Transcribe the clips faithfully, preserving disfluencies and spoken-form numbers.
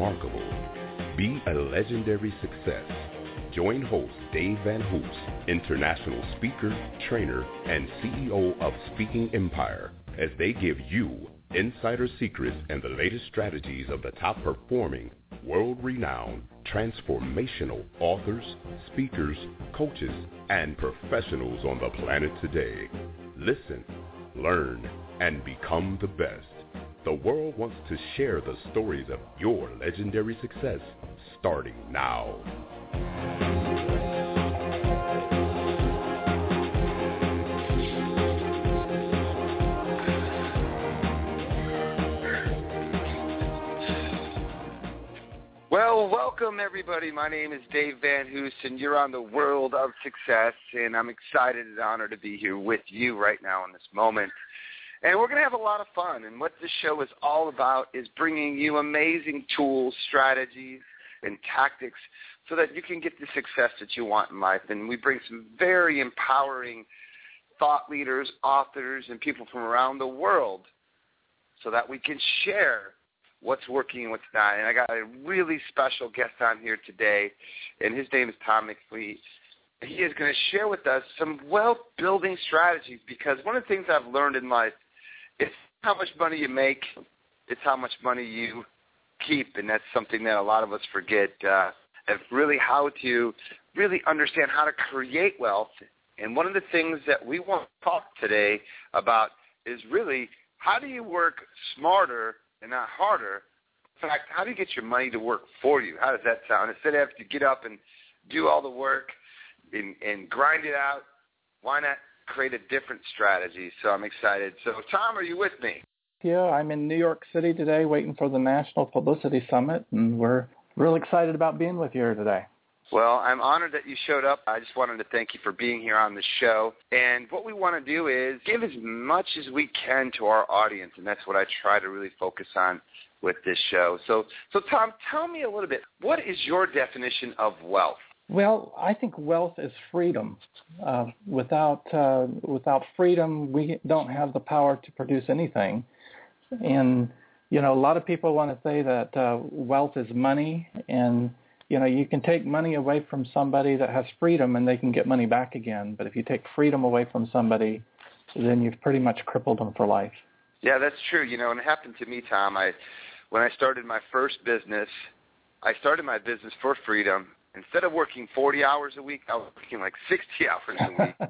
remarkable. Be a legendary success. Join host Dave Van Hoos, international speaker, trainer, and C E O of Speaking Empire, as they give you insider secrets and the latest strategies of the top performing, world-renowned, transformational authors, speakers, coaches, and professionals on the planet today. Listen, learn, and become the best. The world wants to share the stories of your legendary success, starting now. Well, welcome everybody. My name is Dave Van Hoos, and you're on the World of Success, and I'm excited and honored to be here with you right now in this moment. And we're going to have a lot of fun, and what this show is all about is bringing you amazing tools, strategies, and tactics so that you can get the success that you want in life. And we bring some very empowering thought leaders, authors, and people from around the world so that we can share what's working and what's not. And I got a really special guest on here today, and his name is Tom McPhee. He is going to share with us some wealth-building strategies, because one of the things I've learned in life is how much money you make, it's how much money you keep, and that's something that a lot of us forget, uh, of really how to really understand how to create wealth. And one of the things that we want to talk today about is really how do you work smarter and not harder. In fact, how do you get your money to work for you? How does that sound? Instead of having to get up and do all the work and, and grind it out, why not create a different strategy? So I'm excited. So, Tom, are you with me? Yeah, I'm in New York City today waiting for the National Publicity Summit, and we're really excited about being with you here today. Well, I'm honored that you showed up. I just wanted to thank you for being here on the show. And what we want to do is give as much as we can to our audience, and that's what I try to really focus on with this show. So, so Tom, tell me a little bit, what is your definition of wealth? Well, I think wealth is freedom. Uh, without uh, without freedom, we don't have the power to produce anything. And, you know, a lot of people want to say that uh, wealth is money, and you know, you can take money away from somebody that has freedom and they can get money back again. But if you take freedom away from somebody, then you've pretty much crippled them for life. Yeah, that's true. You know, and it happened to me, Tom. I, when I started my first business, I started my business for freedom. Instead of working forty hours a week, I was working like sixty hours a week.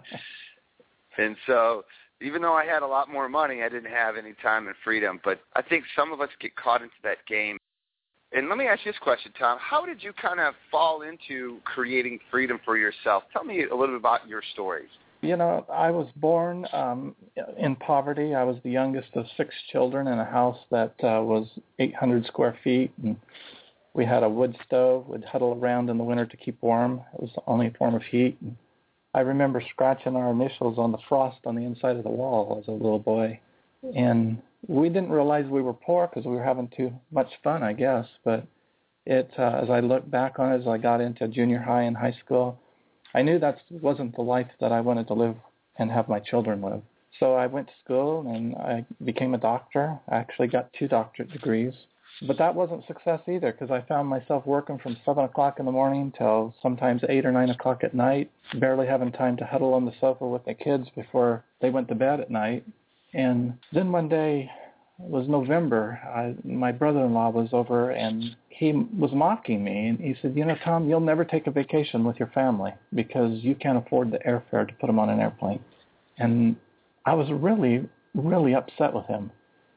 And so even though I had a lot more money, I didn't have any time and freedom. But I think some of us get caught into that game. And let me ask you this question, Tom. How did you kind of fall into creating freedom for yourself? Tell me a little bit about your stories. You know, I was born um, in poverty. I was the youngest of six children in a house that uh, was eight hundred square feet. And we had a wood stove. We'd huddle around in the winter to keep warm. It was the only form of heat. And I remember scratching our initials on the frost on the inside of the wall as a little boy. And we didn't realize we were poor because we were having too much fun, I guess. But it, uh, as I look back on it, as I got into junior high and high school, I knew that wasn't the life that I wanted to live and have my children live. So I went to school and I became a doctor. I actually got two doctorate degrees. But that wasn't success either, because I found myself working from seven o'clock in the morning till sometimes eight or nine o'clock at night, barely having time to huddle on the sofa with the kids before they went to bed at night. And then one day, it was November, I, my brother-in-law was over, and he was mocking me. And he said, you know, Tom, you'll never take a vacation with your family because you can't afford the airfare to put them on an airplane. And I was really, really upset with him.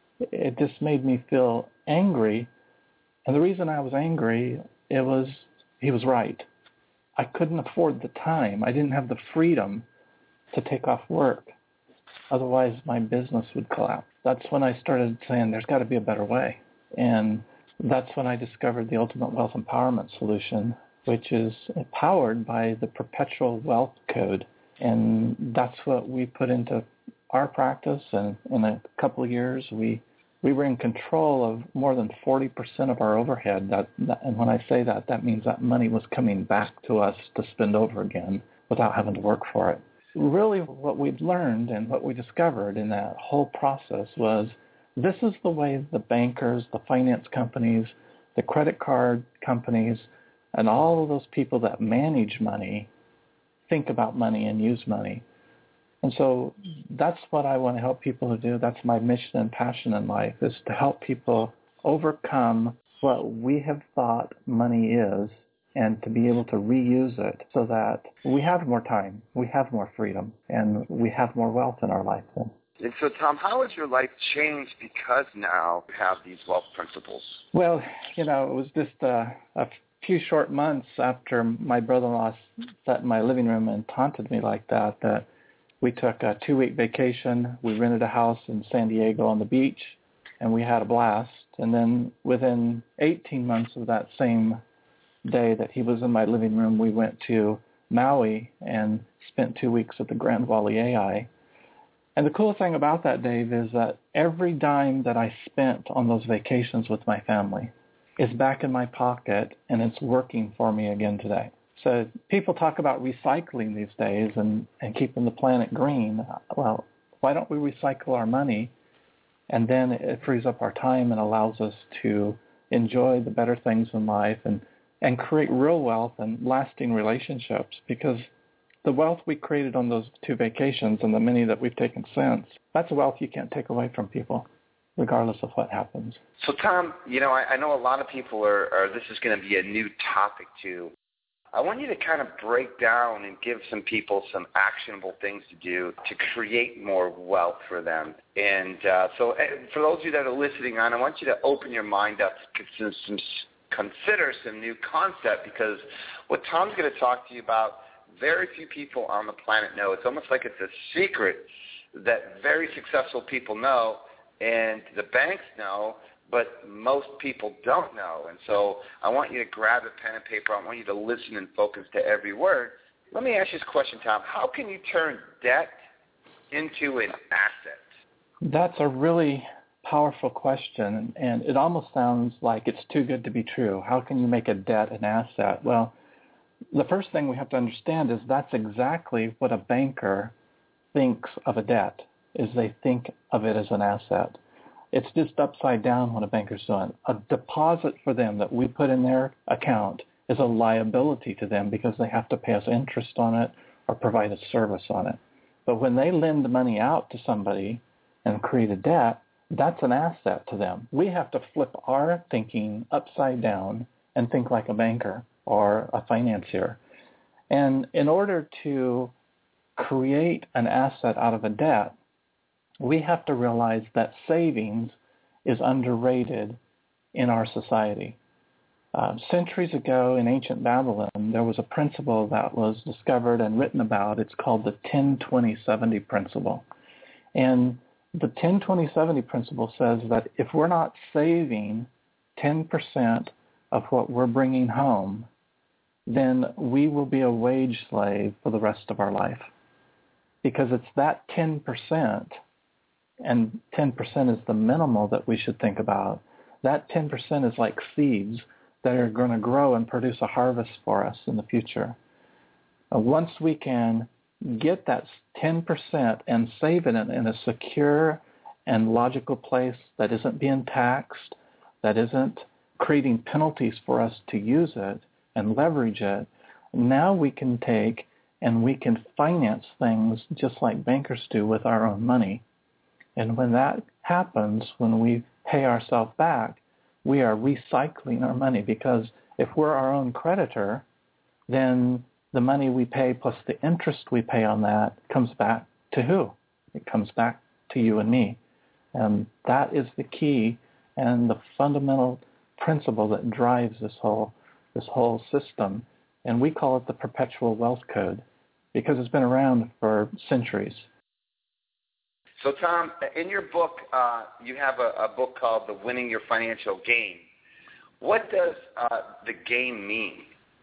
It just made me feel angry. And the reason I was angry, it was he was right. I couldn't afford the time. I didn't have the freedom to take off work. Otherwise, my business would collapse. That's when I started saying there's got to be a better way. And that's when I discovered the Ultimate Wealth Empowerment Solution, which is powered by the Perpetual Wealth Code. And that's what we put into our practice. And in a couple of years, we we were in control of more than forty percent of our overhead. That, that, and when I say that, that means that money was coming back to us to spend over again without having to work for it. Really what we'd learned and what we discovered in that whole process was this is the way the bankers, the finance companies, the credit card companies, and all of those people that manage money think about money and use money. And so that's what I want to help people to do. That's my mission and passion in life, is to help people overcome what we have thought money is and to be able to reuse it so that we have more time, we have more freedom, and we have more wealth in our life then. And so, Tom, how has your life changed because now you have these wealth principles? Well, you know, it was just uh, a few short months after my brother-in-law sat in my living room and taunted me like that, that we took a two-week vacation. We rented a house in San Diego on the beach, and we had a blast. And then within eighteen months of that same day that he was in my living room, we went to Maui and spent two weeks at the Grand Wali A I. And the cool thing about that, Dave, is that every dime that I spent on those vacations with my family is back in my pocket, and it's working for me again today. So people talk about recycling these days and, and keeping the planet green. Well, why don't we recycle our money, and then it frees up our time and allows us to enjoy the better things in life and, and create real wealth and lasting relationships, because the wealth we created on those two vacations and the many that we've taken since, that's wealth you can't take away from people, regardless of what happens. So, Tom, you know, I, I know a lot of people are, are this is going to be a new topic too. I want you to kind of break down and give some people some actionable things to do to create more wealth for them. And uh, so for those of you that are listening on, I want you to open your mind up to some, some, consider some new concept, because what Tom's going to talk to you about, very few people on the planet know. It's almost like it's a secret that very successful people know and the banks know, but most people don't know. And so I want you to grab a pen and paper. I want you to listen and focus to every word. Let me ask you this question, Tom. How can you turn debt into an asset? That's a really powerful question, and it almost sounds like it's too good to be true. How can you make a debt an asset? Well, the first thing we have to understand is that's exactly what a banker thinks of a debt, is they think of it as an asset. It's just upside down what a banker's doing. A deposit for them that we put in their account is a liability to them because they have to pay us interest on it or provide a service on it. But when they lend the money out to somebody and create a debt, that's an asset to them. We have to flip our thinking upside down and think like a banker or a financier. And in order to create an asset out of a debt, we have to realize that savings is underrated in our society. Uh, centuries ago in ancient Babylon, there was a principle that was discovered and written about. It's called the ten twenty seventy principle. And the ten twenty seventy principle says that if we're not saving ten percent of what we're bringing home, then we will be a wage slave for the rest of our life. Because it's that ten percent, and ten percent is the minimal that we should think about. That ten percent is like seeds that are going to grow and produce a harvest for us in the future. Uh, once we can get that ten percent and save it in, in a secure and logical place that isn't being taxed, that isn't creating penalties for us to use it and leverage it, now we can take and we can finance things just like bankers do with our own money. And when that happens, when we pay ourselves back, we are recycling our money, because if we're our own creditor, then the money we pay plus the interest we pay on that comes back to who? It comes back to you and me. And that is the key and the fundamental principle that drives this whole this whole system. And we call it the perpetual wealth code because it's been around for centuries. So, Tom, in your book, uh, you have a, a book called The Winning Your Financial Game. What does uh, the game mean?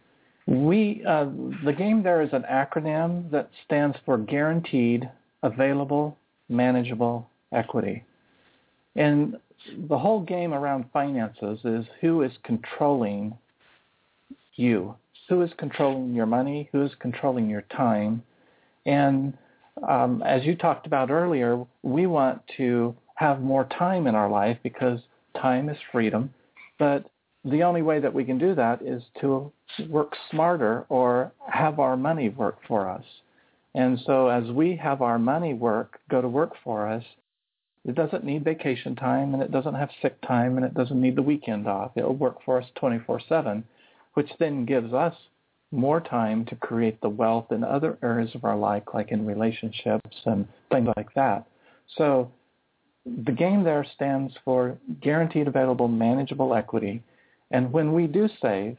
We uh, the game there is an acronym that stands for Guaranteed Available Manageable Equity. And the whole game around finances is who is controlling you, who is controlling your money, who is controlling your time. And um, as you talked about earlier, we want to have more time in our life because time is freedom. But the only way that we can do that is to work smarter or have our money work for us. And so as we have our money work, go to work for us, it doesn't need vacation time, and it doesn't have sick time, and it doesn't need the weekend off. It'll work for us twenty-four seven, which then gives us more time to create the wealth in other areas of our life, like in relationships and things like that. So the GAME there stands for Guaranteed Available Manageable Equity. And when we do save,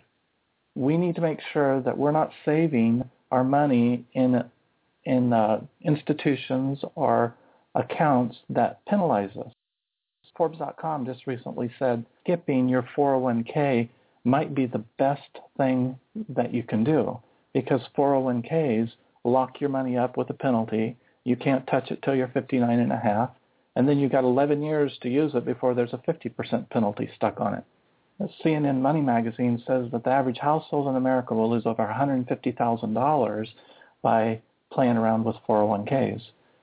we need to make sure that we're not saving our money in in uh, institutions or accounts that penalize us. Forbes dot com just recently said skipping your four oh one k might be the best thing that you can do, because four oh one k's lock your money up with a penalty. You can't touch it till you're fifty-nine and a half, and then you've got eleven years to use it before there's a fifty percent penalty stuck on it. C N N Money Magazine says that the average household in America will lose over one hundred fifty thousand dollars by playing around with four oh one k's.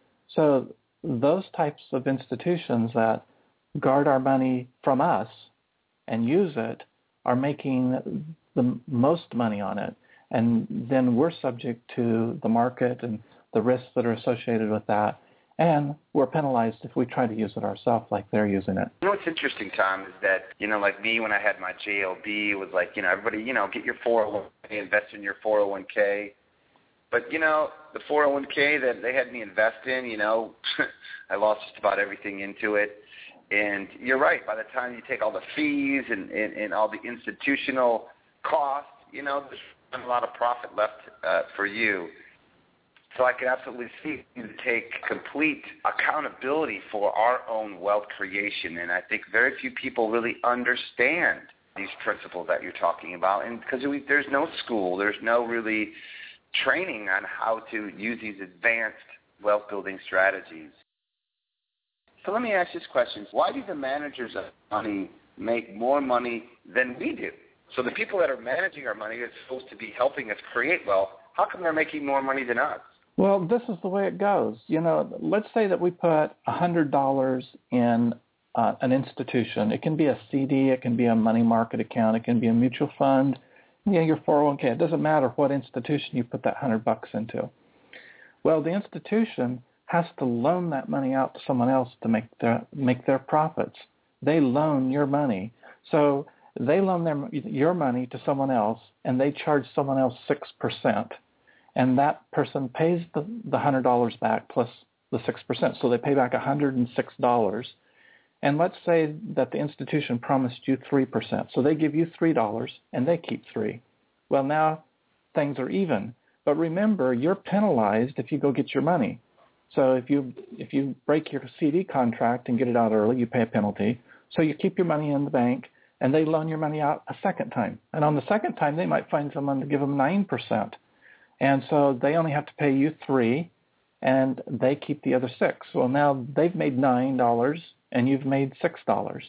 So those types of institutions that guard our money from us and use it are making the most money on it. And then we're subject to the market and the risks that are associated with that. And we're penalized if we try to use it ourselves like they're using it. You know what's interesting, Tom, is that, you know, like me when I had my J L B, it was like, you know, everybody, you know, get your four oh one k, invest in your four oh one k. But, you know, the four oh one k that they had me invest in, you know, I lost just about everything into it. And you're right, by the time you take all the fees and, and, and all the institutional costs, you know, there's a lot of profit left uh, for you. So I can absolutely see you take complete accountability for our own wealth creation. And I think very few people really understand these principles that you're talking about. And because there's no school, there's no really training on how to use these advanced wealth-building strategies. So let me ask this question. Why do the managers of money make more money than we do? So the people that are managing our money are supposed to be helping us create wealth. How come they're making more money than us? Well, this is the way it goes. You know, let's say that we put one hundred dollars in uh, an institution. It can be a C D, it can be a money market account, it can be a mutual fund, yeah, your four oh one k. It doesn't matter what institution you put that one hundred bucks into. Well, the institution has to loan that money out to someone else to make their make their profits. They loan your money. So they loan their your money to someone else, and they charge someone else six percent. And that person pays the, the one hundred dollars back plus the six percent. So they pay back one hundred six dollars. And let's say that the institution promised you three percent. So they give you three dollars, and they keep three dollars. Well, now things are even. But remember, you're penalized if you go get your money. So if you if you break your C D contract and get it out early, you pay a penalty. So you keep your money in the bank, and they loan your money out a second time. And on the second time, they might find someone to give them nine percent. And so they only have to pay you three, and they keep the other six. Well, now they've made nine dollars, and you've made six dollars.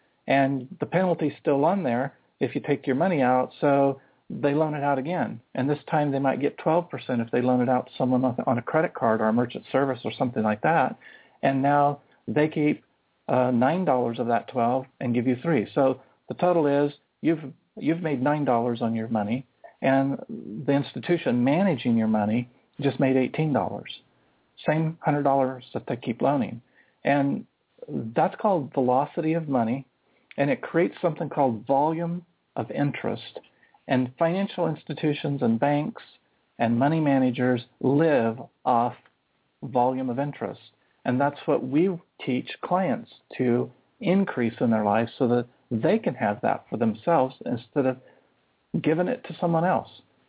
And the penalty's still on there if you take your money out, so they loan it out again. And this time they might get twelve percent if they loan it out to someone on a credit card or a merchant service or something like that. And now they keep uh, nine dollars of that twelve and give you three. So the total is you've you've made nine dollars on your money, and the institution managing your money just made eighteen dollars. Same one hundred dollars that they keep loaning. And that's called velocity of money, and it creates something called volume of interest. And financial institutions and banks and money managers live off volume of interest. And that's what we teach clients to increase in their lives so that they can have that for themselves instead of giving it to someone else.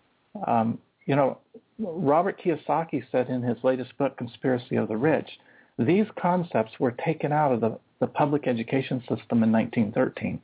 Um, you know, Robert Kiyosaki said in his latest book, Conspiracy of the Rich, these concepts were taken out of the, the public education system in nineteen thirteen.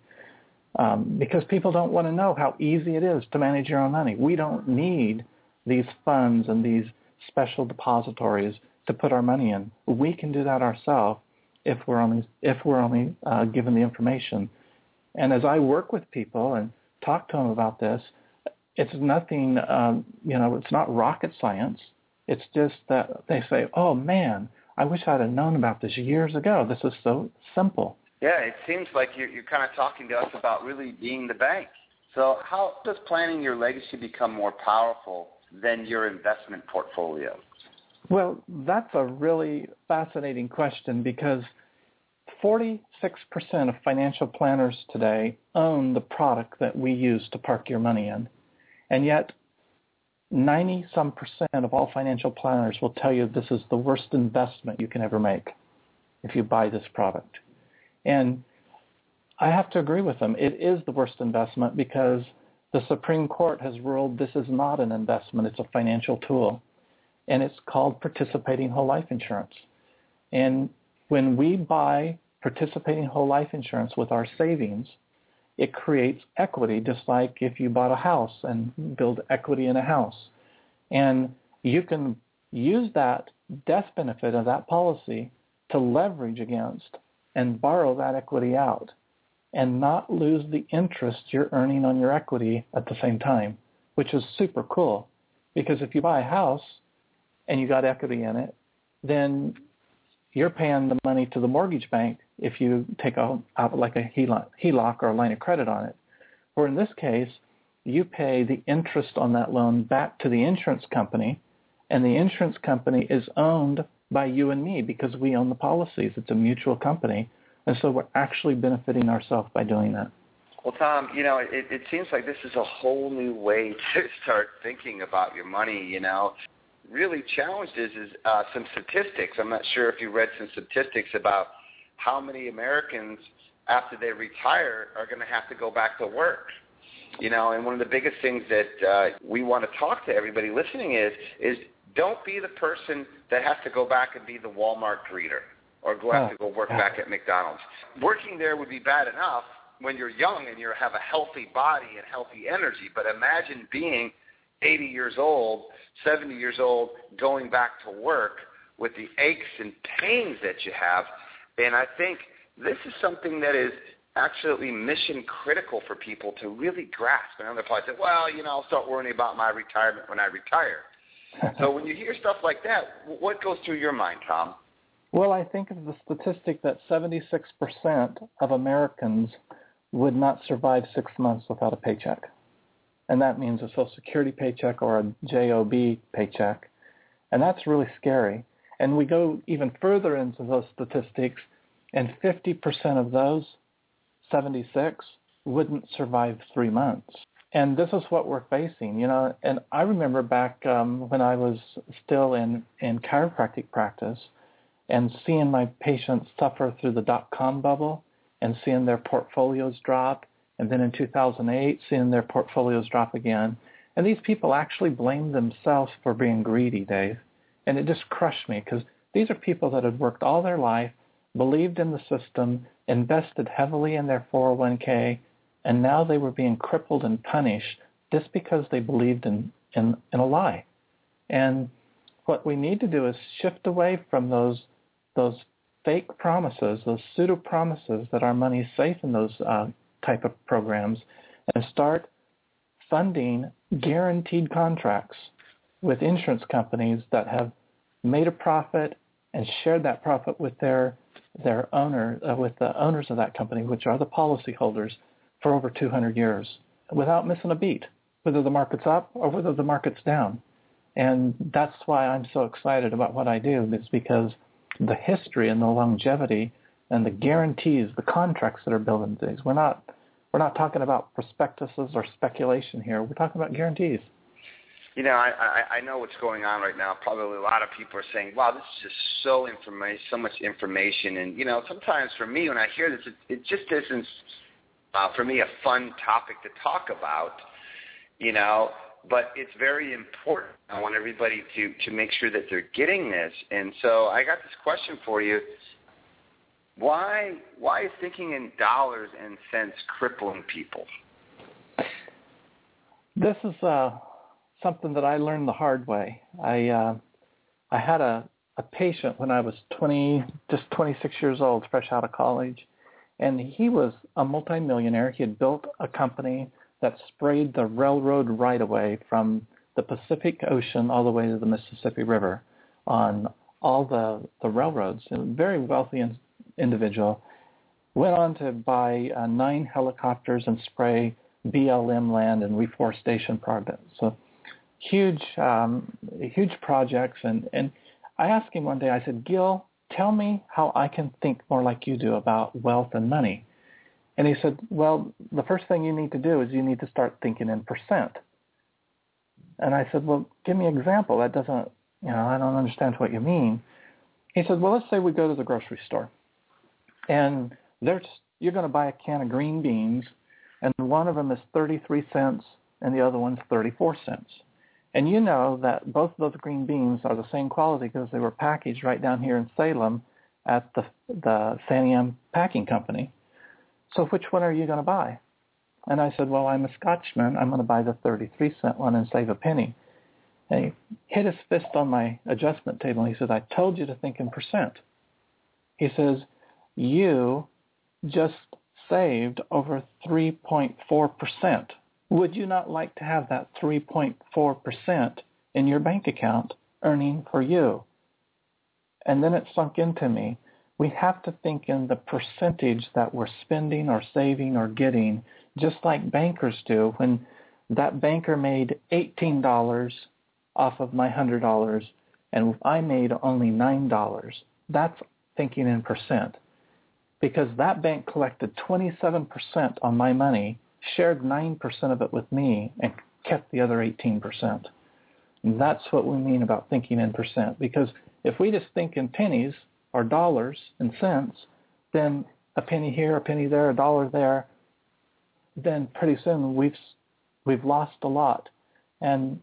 Um, because people don't want to know how easy it is to manage your own money. We don't need these funds and these special depositories to put our money in. We can do that ourselves if we're only if we're only uh, given the information. And as I work with people and talk to them about this, it's nothing. Um, you know, it's not rocket science. It's just that they say, "Oh man, I wish I'd have known about this years ago. This is so simple." Yeah, it seems like you're, you're kind of talking to us about really being the bank. So how does planning your legacy become more powerful than your investment portfolio? Well, that's a really fascinating question because forty-six percent of financial planners today own the product that we use to park your money in. And yet ninety some percent of all financial planners will tell you this is the worst investment you can ever make if you buy this product. And I have to agree with them. It is the worst investment because the Supreme Court has ruled this is not an investment. It's a financial tool. And it's called participating whole life insurance. And when we buy participating whole life insurance with our savings, it creates equity, just like if you bought a house and build equity in a house. And you can use that death benefit of that policy to leverage against and borrow that equity out and not lose the interest you're earning on your equity at the same time, which is super cool. Because if you buy a house and you got equity in it, then you're paying the money to the mortgage bank if you take out, out like a H E L O C or a line of credit on it. Or in this case, you pay the interest on that loan back to the insurance company, and the insurance company is owned by you and me because we own the policies. It's a mutual company. And so we're actually benefiting ourselves by doing that. Well, Tom, you know, it, it seems like this is a whole new way to start thinking about your money, you know. Really challenged is, is uh, some statistics. I'm not sure if you read some statistics about how many Americans, after they retire, are going to have to go back to work. You know, and one of the biggest things that uh, we want to talk to everybody listening is, is don't be the person that has to go back and be the Walmart greeter or go have to go work back at McDonald's. Working there would be bad enough when you're young and you have a healthy body and healthy energy, but imagine being eighty years old, seventy years old, going back to work with the aches and pains that you have. And I think this is something that is absolutely mission critical for people to really grasp. And they'll probably say, well, you know, I'll start worrying about my retirement when I retire. So when you hear stuff like that, what goes through your mind, Tom? Well, I think of the statistic that seventy-six percent of Americans would not survive six months without a paycheck. And that means a Social Security paycheck or a job paycheck. And that's really scary. And we go even further into those statistics, and fifty percent of those, seventy-six, wouldn't survive three months. And this is what we're facing, you know. And I remember back um, when I was still in, in chiropractic practice and seeing my patients suffer through the dot-com bubble and seeing their portfolios drop. And then in two thousand eight, seeing their portfolios drop again. And these people actually blamed themselves for being greedy, Dave. And it just crushed me because these are people that had worked all their life, believed in the system, invested heavily in their four oh one k, and now they were being crippled and punished just because they believed in, in, in a lie. And what we need to do is shift away from those those fake promises, those pseudo promises that our money is safe in those uh, type of programs, and start funding guaranteed contracts with insurance companies that have made a profit and shared that profit with their their owner, uh, with the owners of that company, which are the policyholders, for over two hundred years, without missing a beat, whether the market's up or whether the market's down. And that's why I'm so excited about what I do, is because the history and the longevity and the guarantees, the contracts that are built into these. We're not we're not talking about prospectuses or speculation here. We're talking about guarantees. You know, I, I, I know what's going on right now. Probably a lot of people are saying, wow, this is just so information, so much information. And, you know, sometimes for me when I hear this, it, it just isn't, uh, for me, a fun topic to talk about, you know, but it's very important. I want everybody to, to make sure that they're getting this. And so I got this question for you. Why why is thinking in dollars and cents crippling people? This is uh, something that I learned the hard way. I uh, I had a, a patient when I was twenty, just twenty-six years old, fresh out of college, and he was a multimillionaire. He had built a company that sprayed the railroad right-of-way from the Pacific Ocean all the way to the Mississippi River on all the, the railroads. A very wealthy in, individual. went on to buy uh, nine helicopters and spray B L M land and reforestation projects. So huge, um, huge projects. And, and I asked him one day, I said, Gil, tell me how I can think more like you do about wealth and money. And he said, well, the first thing you need to do is you need to start thinking in percent. And I said, well, give me an example. That doesn't, you know, I don't understand what you mean. He said, well, let's say we go to the grocery store and there's, you're going to buy a can of green beans and one of them is thirty-three cents and the other one's thirty-four cents. And you know that both of those green beans are the same quality because they were packaged right down here in Salem at the, the Santiam Packing Company. So which one are you going to buy? And I said, well, I'm a Scotchman. I'm going to buy the thirty-three cent one and save a penny. And he hit his fist on my adjustment table and he said, I told you to think in percent. He says, you just saved over three point four percent. Would you not like to have that three point four percent in your bank account earning for you? And then it sunk into me. We have to think in the percentage that we're spending or saving or getting, just like bankers do. When that banker made eighteen dollars off of my one hundred dollars and I made only nine dollars, that's thinking in percent. Because that bank collected twenty-seven percent on my money, shared nine percent of it with me, and kept the other eighteen percent. And that's what we mean about thinking in percent. Because if we just think in pennies or dollars and cents, then a penny here, a penny there, a dollar there, then pretty soon we've we've lost a lot. And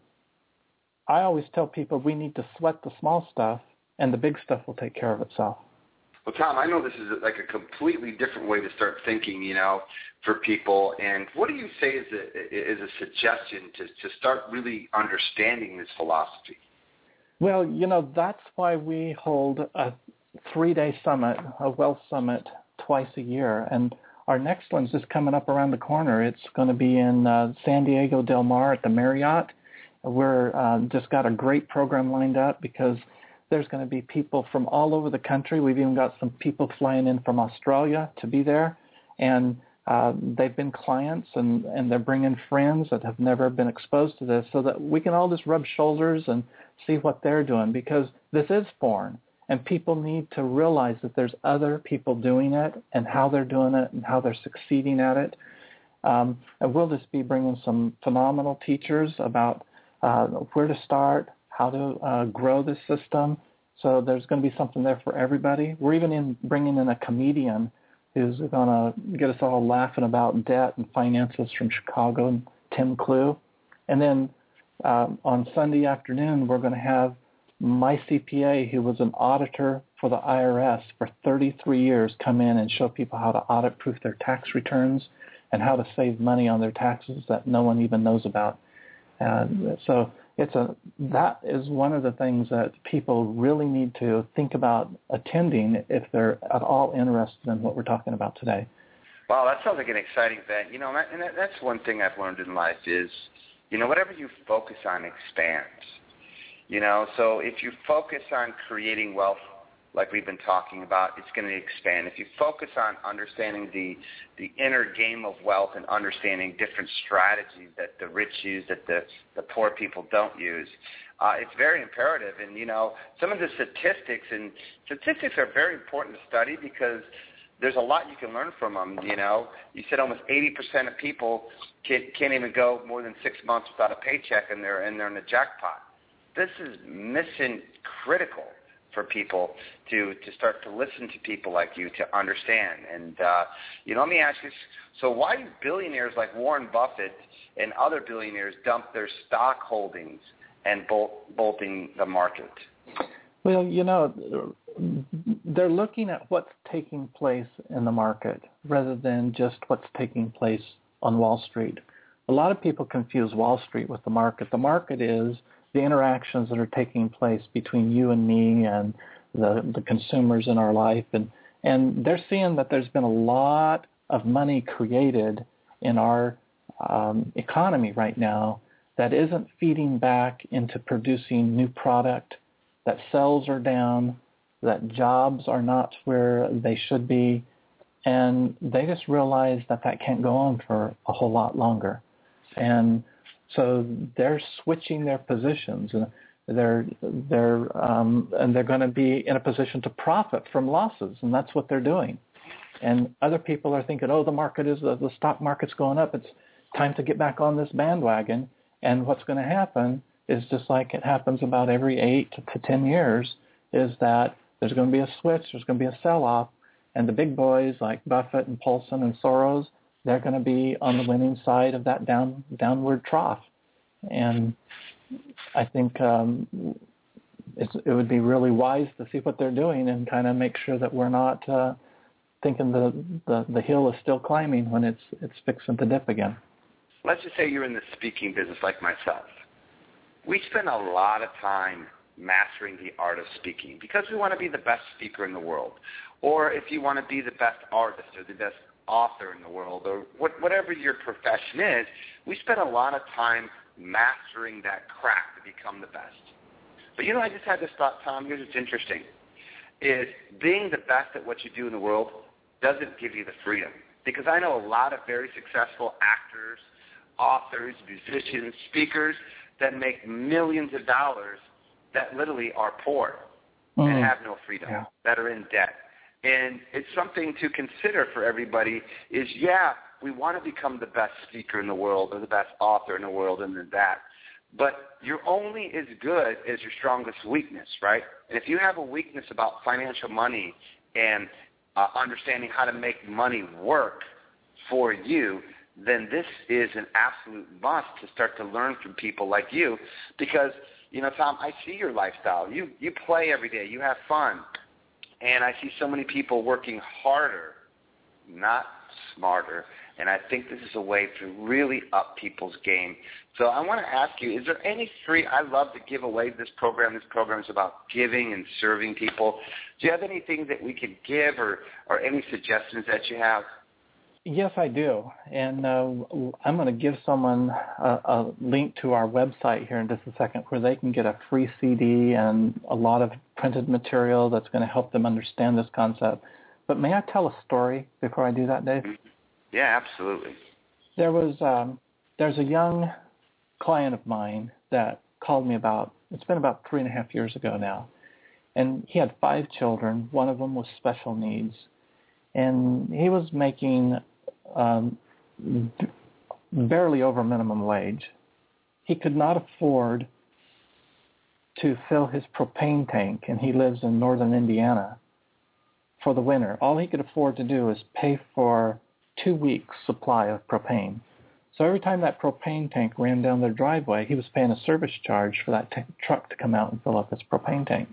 I always tell people we need to sweat the small stuff, and the big stuff will take care of itself. Well, Tom, I know this is like a completely different way to start thinking, you know, for people. And what do you say is a, is a suggestion to, to start really understanding this philosophy? Well, you know, that's why we hold a three-day summit, a wealth summit, twice a year. And our next one's just coming up around the corner. It's going to be in uh, San Diego Del Mar at the Marriott. We're uh, just got a great program lined up because there's going to be people from all over the country. We've even got some people flying in from Australia to be there. And uh, they've been clients, and, and they're bringing friends that have never been exposed to this so that we can all just rub shoulders and see what they're doing, because this is foreign. And people need to realize that there's other people doing it and how they're doing it and how they're succeeding at it. Um, and we'll just be bringing some phenomenal teachers about uh, where to start, how to uh, grow this system. So there's going to be something there for everybody. We're even in bringing in a comedian who's going to get us all laughing about debt and finances from Chicago, Tim Clue. And then um, on Sunday afternoon, we're going to have my C P A, who was an auditor for the I R S for thirty-three years, come in and show people how to audit-proof their tax returns and how to save money on their taxes that no one even knows about. And so it's a that is one of the things that people really need to think about attending if they're at all interested in what we're talking about today. Wow, that sounds like an exciting event. You know, and that's one thing I've learned in life is, you know, whatever you focus on expands. You know, so if you focus on creating wealth, like we've been talking about, it's going to expand. If you focus on understanding the the inner game of wealth and understanding different strategies that the rich use that the, the poor people don't use, uh, it's very imperative. And, you know, some of the statistics, and statistics are very important to study because there's a lot you can learn from them. You know, you said almost eighty percent of people can't, can't even go more than six months without a paycheck, and they're, and they're in the jackpot. This is mission critical for people to, to start to listen to people like you to understand. And, uh, you know, let me ask you, so why do billionaires like Warren Buffett and other billionaires dump their stock holdings and bolt, bolting the market? Well, you know, they're looking at what's taking place in the market rather than just what's taking place on Wall Street. A lot of people confuse Wall Street with the market. The market is the interactions that are taking place between you and me and the, the consumers in our life. And, and they're seeing that there's been a lot of money created in our um, economy right now that isn't feeding back into producing new product, that sales are down, that jobs are not where they should be. And they just realize that that can't go on for a whole lot longer. And so they're switching their positions, and they're they're um, and they're going to be in a position to profit from losses, and that's what they're doing. And other people are thinking, oh, the market is the, the stock market's going up. It's time to get back on this bandwagon. And what's going to happen is just like it happens about every eight to ten years, is that there's going to be a switch, there's going to be a sell-off, and the big boys like Buffett and Paulson and Soros, they're going to be on the winning side of that down downward trough. And I think um, it's, it would be really wise to see what they're doing and kind of make sure that we're not uh, thinking the, the, the hill is still climbing when it's it's fixing to dip again. Let's just say you're in the speaking business like myself. We spend a lot of time mastering the art of speaking because we want to be the best speaker in the world. Or if you want to be the best artist or the best author in the world, or what, whatever your profession is, we spend a lot of time mastering that craft to become the best. But you know, I just had this thought, Tom, here's what's interesting, is being the best at what you do in the world doesn't give you the freedom. Because I know a lot of very successful actors, authors, musicians, speakers that make millions of dollars that literally are poor mm. and have no freedom, yeah. that are in debt. And it's something to consider for everybody is, yeah, we want to become the best speaker in the world or the best author in the world and then that. But you're only as good as your strongest weakness, right? And if you have a weakness about financial money and uh, understanding how to make money work for you, then this is an absolute must to start to learn from people like you because, you know, Tom, I see your lifestyle. You you play every day. You have fun. And I see so many people working harder, not smarter. And I think this is a way to really up people's game. So I want to ask you, is there any free – I love to give away this program. This program is about giving and serving people. Do you have anything that we could give or, or any suggestions that you have? Yes, I do. And uh, I'm going to give someone a, a link to our website here in just a second where they can get a free C D and a lot of printed material that's going to help them understand this concept. But may I tell a story before I do that, Dave? Yeah, absolutely. There was um, there's a young client of mine that called me about, it's been about three and a half years ago now. And he had five children. One of them was special needs. And he was making um, barely over minimum wage. He could not afford to fill his propane tank, and he lives in northern Indiana, for the winter. All he could afford to do is pay for two weeks' supply of propane. So every time that propane tank ran down their driveway, he was paying a service charge for that t- truck to come out and fill up his propane tank.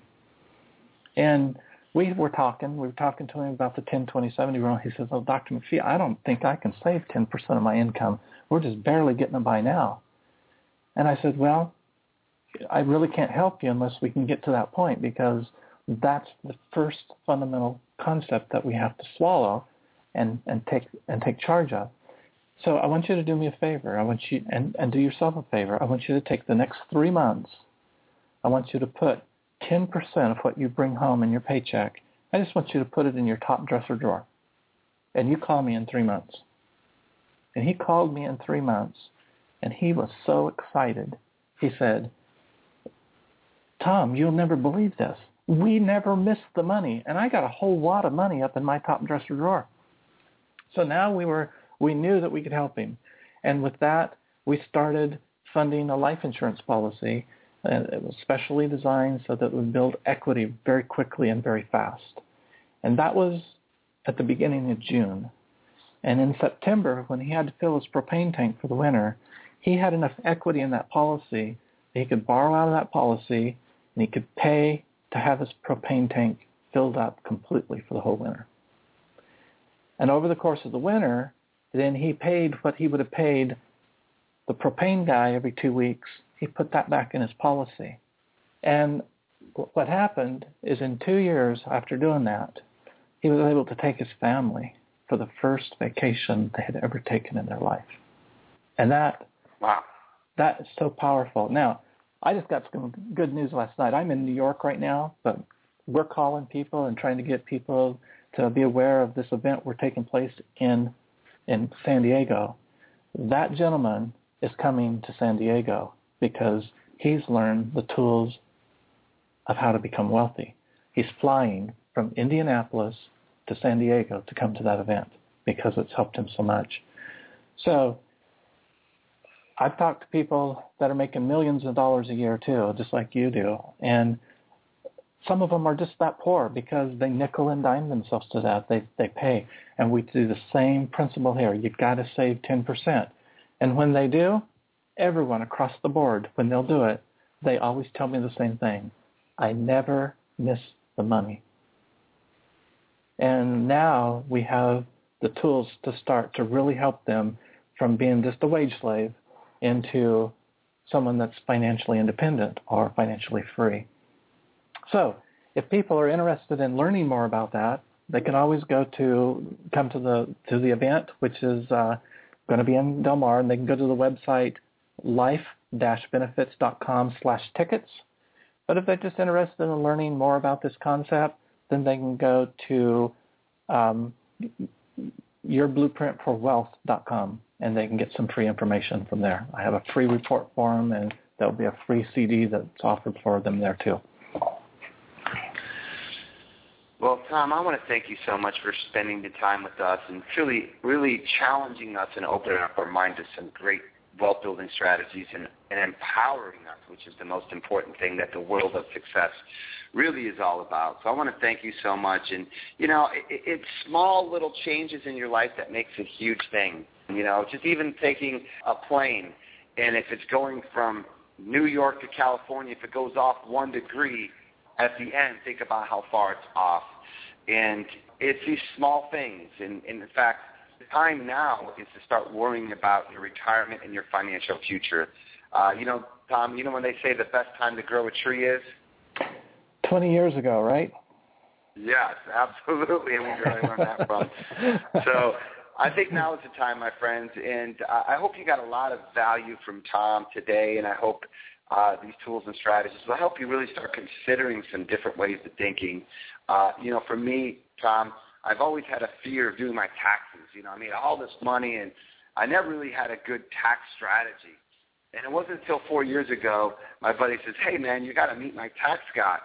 And we were talking, we were talking to him about the ten twenty seventy rule. He says, oh, Doctor McPhee, I don't think I can save ten percent of my income. We're just barely getting it by now. And I said, well, I really can't help you unless we can get to that point, because that's the first fundamental concept that we have to swallow and, and take and take charge of. So I want you to do me a favor. I want you and, and do yourself a favor. I want you to take the next three months. I want you to put ten percent of what you bring home in your paycheck. I just want you to put it in your top dresser drawer. And you call me in three months. And he called me in three months, and he was so excited. He said, Tom, you'll never believe this. We never missed the money, and I got a whole lot of money up in my top dresser drawer. So now we were we knew that we could help him. And with that, we started funding a life insurance policy. And it was specially designed so that it would build equity very quickly and very fast. And that was at the beginning of June. And in September, when he had to fill his propane tank for the winter, he had enough equity in that policy that he could borrow out of that policy and he could pay to have his propane tank filled up completely for the whole winter. And over the course of the winter, then he paid what he would have paid the propane guy every two weeks. He put that back in his policy. And what happened is in two years after doing that, he was able to take his family for the first vacation they had ever taken in their life. And that, wow, that is so powerful. Now, I just got some good news last night. I'm in New York right now, but we're calling people and trying to get people to be aware of this event we're taking place in in San Diego. That gentleman is coming to San Diego because he's learned the tools of how to become wealthy. He's flying from Indianapolis to San Diego to come to that event because it's helped him so much. So I've talked to people that are making millions of dollars a year too, just like you do. And some of them are just that poor because they nickel and dime themselves to that. They they pay. And we do the same principle here. You've got to save ten percent. And when they do, everyone across the board, when they'll do it, they always tell me the same thing. I never miss the money. And now we have the tools to start to really help them from being just a wage slave into someone that's financially independent or financially free. So if people are interested in learning more about that, they can always go to, come to the to the event, which is uh, going to be in Del Mar, and they can go to the website life-benefits.com slash tickets. But if they're just interested in learning more about this concept, then they can go to um, your blueprint for wealth dot com, and they can get some free information from there. I have a free report for them, and there'll be a free C D that's offered for them there too. Well, Tom, I want to thank you so much for spending the time with us and truly, really challenging us and opening up our mind to some great wealth-building strategies and, and empowering us, which is the most important thing that the world of success really is all about. So I want to thank you so much. And, you know, it, it's small little changes in your life that makes a huge thing. You know, just even taking a plane, and if it's going from New York to California, if it goes off one degree at the end, think about how far it's off. And it's these small things. And, and in fact, the time now is to start worrying about your retirement and your financial future. Uh, you know, Tom, you know when they say the best time to grow a tree is? twenty years ago, right? Yes, absolutely, and we really learned that from. So I think now is the time, my friends, and uh, I hope you got a lot of value from Tom today, and I hope uh, these tools and strategies will help you really start considering some different ways of thinking. Uh, you know, for me, Tom, I've always had a fear of doing my taxes. You know, I made all this money, and I never really had a good tax strategy. And it wasn't until four years ago, my buddy says, hey, man, you got to meet my tax guy.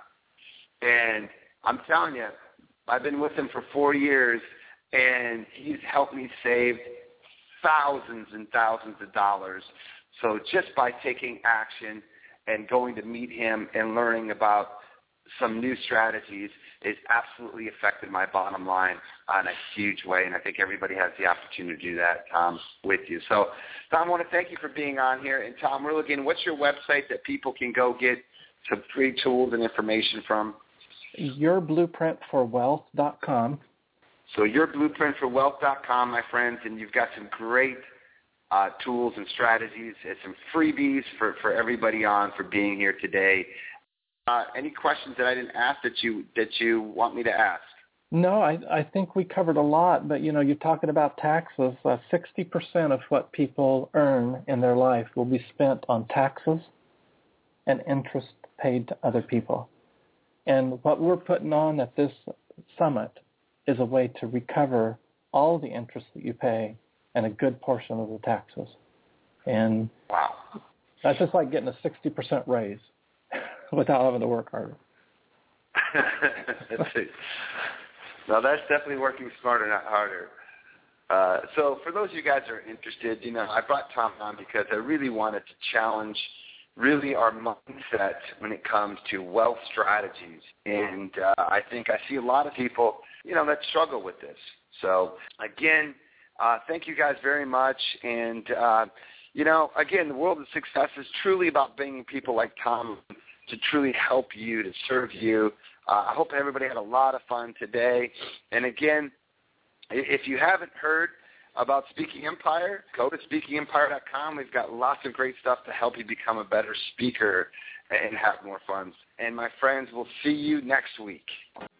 And I'm telling you, I've been with him for four years, and he's helped me save thousands and thousands of dollars. So just by taking action and going to meet him and learning about some new strategies, it's absolutely affected my bottom line in a huge way, and I think everybody has the opportunity to do that, Tom, with you. So, Tom, I want to thank you for being on here. And, Tom, really again, what's your website that people can go get some free tools and information from? your blueprint for wealth dot com. So your blueprint for wealth dot com, my friends, and you've got some great uh, tools and strategies and some freebies for, for everybody on for being here today. Uh, any questions that I didn't ask that you that you want me to ask? No, I, I think we covered a lot, but, you know, you're talking about taxes. Uh, sixty percent of what people earn in their life will be spent on taxes and interest paid to other people. And what we're putting on at this summit is a way to recover all the interest that you pay and a good portion of the taxes. And wow, that's just like getting a sixty percent raise without having to work harder. That's it. Now, that's definitely working smarter, not harder. Uh, so for those of you guys that are interested, you know, I brought Tom on because I really wanted to challenge really our mindset when it comes to wealth strategies. And uh, I think I see a lot of people, you know, that struggle with this. So, again, uh, thank you guys very much. And, uh, you know, again, the world of success is truly about bringing people like Tom to truly help you, to serve you. Uh, I hope everybody had a lot of fun today. And, again, if you haven't heard about Speaking Empire, go to speaking empire dot com. We've got lots of great stuff to help you become a better speaker and have more fun. And, my friends, we'll see you next week.